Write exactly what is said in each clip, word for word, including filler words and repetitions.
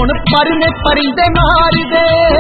हुण पर ने परिंदे मार दे।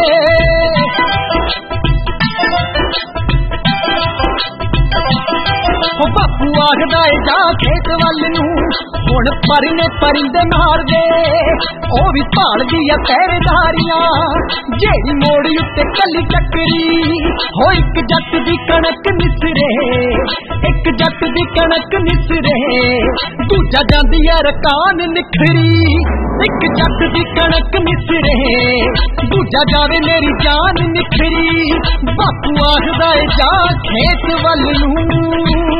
बापू आखदा है जा खेत वल नूं, हुण पर ने परिंदे मार दे। ओ भी भालदी है पहरेदारियां, जेड़ी मोड़ी उत्ते कली टकरी। हो एक जट दी कणक निसरे, एक जट दी कणक निसरे, दूजा जांदी है रकान निखरी। एक जट दी कणक निसरे, दूजा जावे मेरी जान निखरी। बापू आखदा है जा खेत वल नूं।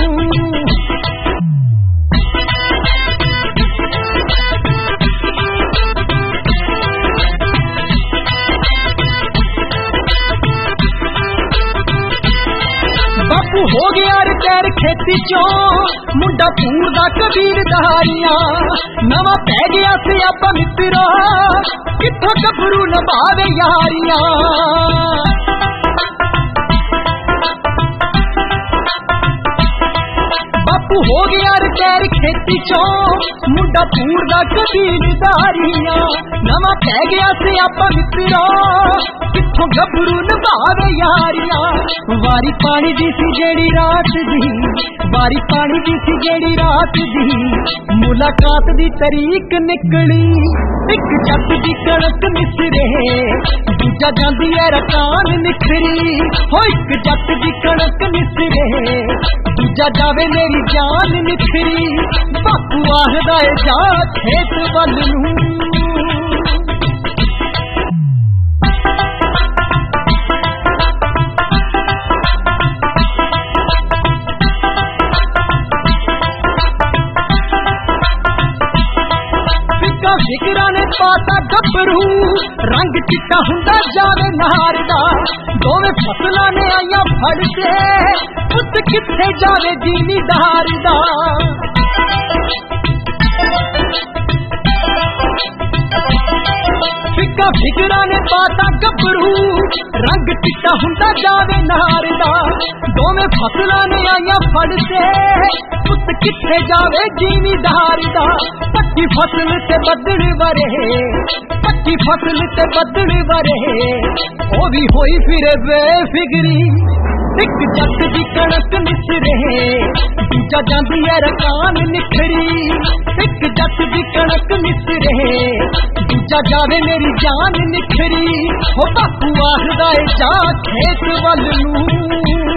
बापू हो गया रिटायर खेती चो, मुंडा पूरदा कबीरदारियां। नवा पै गया सियापा मित्रा, किथों गभरू नभावे यारियां। बापू हो गया रिटायर खेती चो, मुंडा पूरदा कबीरदारियां। नवा पै गया सियापा मित्रा, किथों गभरू नभावे यारियां। वारी पानी दी सी जेड़ी रात दी, वारी पानी दी सी जेड़ी रात दी, मुलाकात दी तरीक निकली। एक जट दी कणक निसरे, दूजा जांदी है रकान निखरी। हो एक जट दी कणक निसरे, दूजा जावे मेरी जान निखरी। बापू आखदा है जा खेत वल नूं। फिकरा ने पाता गभरू, रंग चिट्टा हुंदा जावे नार दा। दोवें फसलां ने आईयां फड़ के, पुत किथे जावे जिमीदार दा। फिका फिकरा ने पाता गभरू, रंग चिट्टा हुंदा जावे नार दा। दोवें फसलां ने आईयां फड़ के, पुत किथे जावे जिमीदार दा। पक्की फसल ते बदल वरे, पक्की फसल ते बदल वरे, ओ भी होई फिरे बेफिक्री। एक जट दी कणक निसरे, दूजा जांदी है रकान निखरी। एक जट दी कणक निसरे, दूजा जावे मेरी जान निखरी। हो बापू आखदा है जा खेत वल नूं।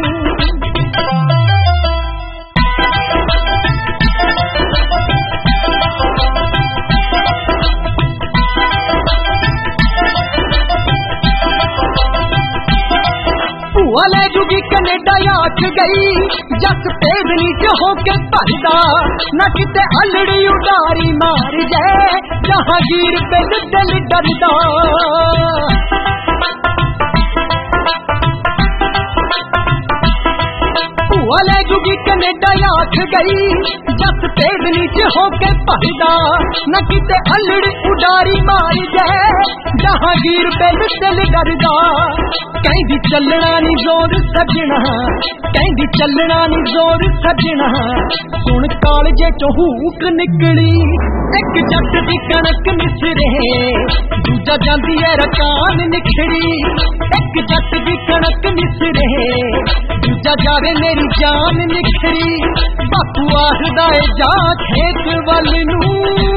वाले जुगी कनेडा आख गई, जस पेदनी च होके भरदा। न किते अलड़ी उडारी मार जाए, जहांगीर बिल दिल डरदा। वाले जुगी कनेडा आख गई, जस पेदनी च होके भरदा। न किते अलड़ी उडारी मार जाए, जहांगीर बिल दिल डरदा। कहंदी चलना नी जोर सजना, कहंदी चलना नी जोर सजना। सुन कालजे चो हूक निकली। एक जट दी कणक निसरे, दूजा जांदी है रकान निखरी। एक जट दी कणक निसरे, दूजा जावे मेरी जान निखरी। बापू आखदा है जा खेत वल नूं।